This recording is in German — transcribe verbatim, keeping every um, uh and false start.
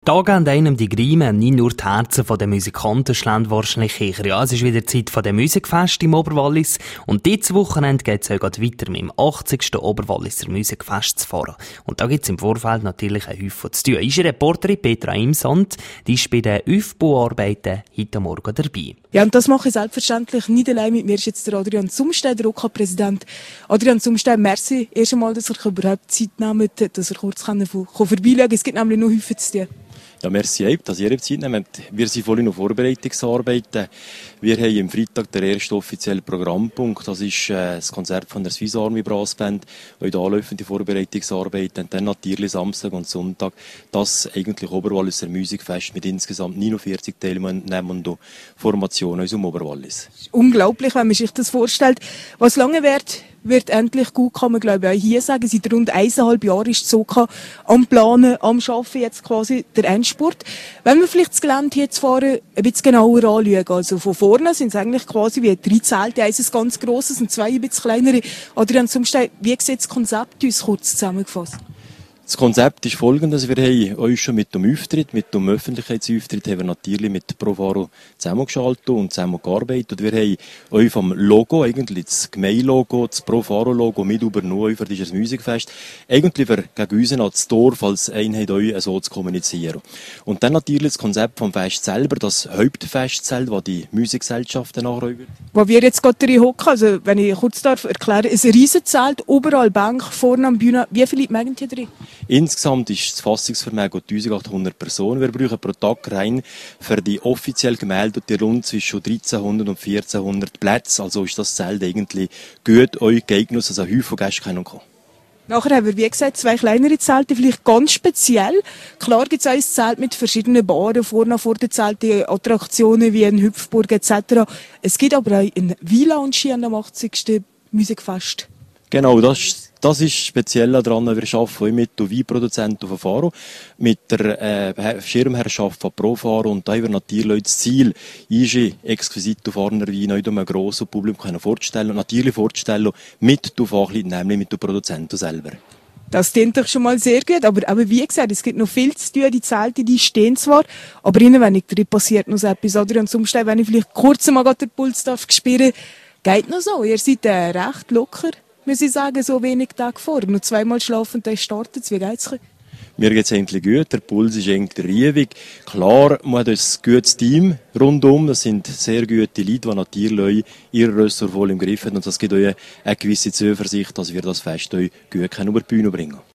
Da gehen einem die Grime, nicht nur die Herzen der Musikanten schlagen wahrscheinlich eher. Ja, es ist wieder Zeit von der Musikfest im Oberwallis. Und dieses Wochenende geht es auch weiter mit dem achtzigsten Oberwalliser Musikfest zu fahren. Und da gibt es im Vorfeld natürlich ein Häufchen zu tun. Unsere Reporterin Petra Imsand, die ist bei den Aufbauarbeiten heute Morgen dabei. Ja, und das mache ich selbstverständlich nicht allein. Mit mir ist jetzt der Adrian Zumstein, der O K A-Präsident. Adrian Zumstein, merci erst einmal, dass ihr überhaupt Zeit nehmt, dass ihr kurz vorbeischauen könnt. Es gibt nämlich noch häufig zu tun. Ja, merci, dass ihr Zeit nehmt. Wir sind voll in Vorbereitungsarbeiten. Wir haben am Freitag den ersten offiziellen Programmpunkt. Das ist äh, das Konzert von der Swiss Army Brass Band. Und da laufen die Vorbereitungsarbeiten. Und dann natürlich Samstag und Sonntag das eigentlich Oberwalliser Musikfest mit insgesamt neunundvierzig Teilnehmern und Formationen aus dem Oberwallis. Unglaublich, wenn man sich das vorstellt. Was lange wird, wird endlich gut, kann man glaube ich auch hier sagen. Seit rund eineinhalb Jahren ist so am Planen, am Arbeiten jetzt quasi der Endspurt. Wenn wir vielleicht das Gelände hier zu fahren, ein bisschen genauer anschauen. Also von vorne sind es eigentlich quasi wie drei Zelte. Eins ist ganz grosses und zwei ein bisschen kleinere. Adrian Zumstein, wie sieht das Konzept uns kurz zusammengefasst? Das Konzept ist folgendes. Wir haben uns schon mit dem Auftritt, mit dem Öffentlichkeitsauftritt, haben wir natürlich mit Profaro zusammengeschaltet und zusammengearbeitet. Und wir haben euch vom Logo, eigentlich das Gemeinlogo, das Profaro-Logo mit übernommen für dieses Musikfest. Eigentlich für gegen uns als Dorf, als Einheit euch so zu kommunizieren. Und dann natürlich das Konzept vom Fest selber, das Hauptfestzelt, das die Musikgesellschaften nachräumen. Wo wir jetzt gerade drin hocken, also wenn ich kurz darf erklären, ist ein Riesenzelt, überall Bank, vorne am Bühne. Wie viele Leute mögen hier drin? Insgesamt ist das Fassungsvermögen eintausendachthundert Personen. Wir brauchen pro Tag rein für die offiziell gemeldete rund zwischen dreizehnhundert und vierzehnhundert Plätze. Also ist das Zelt eigentlich gut euch geeignet, dass ein Haufen Gäste kommen können. Nachher haben wir, wie gesagt, zwei kleinere Zelte, vielleicht ganz speziell. Klar gibt es auch ein Zelt mit verschiedenen Baren, vorne vor den Zelten, Attraktionen wie in Hüpfburg et cetera. Es gibt aber auch einen V-Lounge hier am achtzigsten Musikfest. Genau, das, das ist speziell daran. Wir arbeiten mit dem Weinproduzenten von Faro, mit der äh, Schirmherrschaft von Profaro, und da haben wir natürlich das Ziel, ist exquisite Farner Wein nicht einem grossen Publikum vorzustellen und natürlich vorzustellen mit den Fachleuten, nämlich mit den Produzenten selber. Das klingt doch schon mal sehr gut, aber, aber wie gesagt, es gibt noch viel zu tun. Die Zelte, die stehen zwar, aber innen wenig drin passiert noch so etwas. Adrian Zumstein, wenn ich vielleicht kurz mal den Puls darf spüren, geht noch so. Ihr seid äh, recht locker. Muss ich sagen, so wenig Tage vor. Nur zweimal schlafen, dann startet es. Wie geht's euch? Mir geht es eigentlich gut, der Puls ist eigentlich riebig. Klar, man hat ein gutes Team rundum. Das sind sehr gute Leute, die natürlich ihre Ressort voll im Griff haben. Und das gibt euch eine gewisse Zuversicht, dass wir das Fest euch gut über die Bühne bringen können.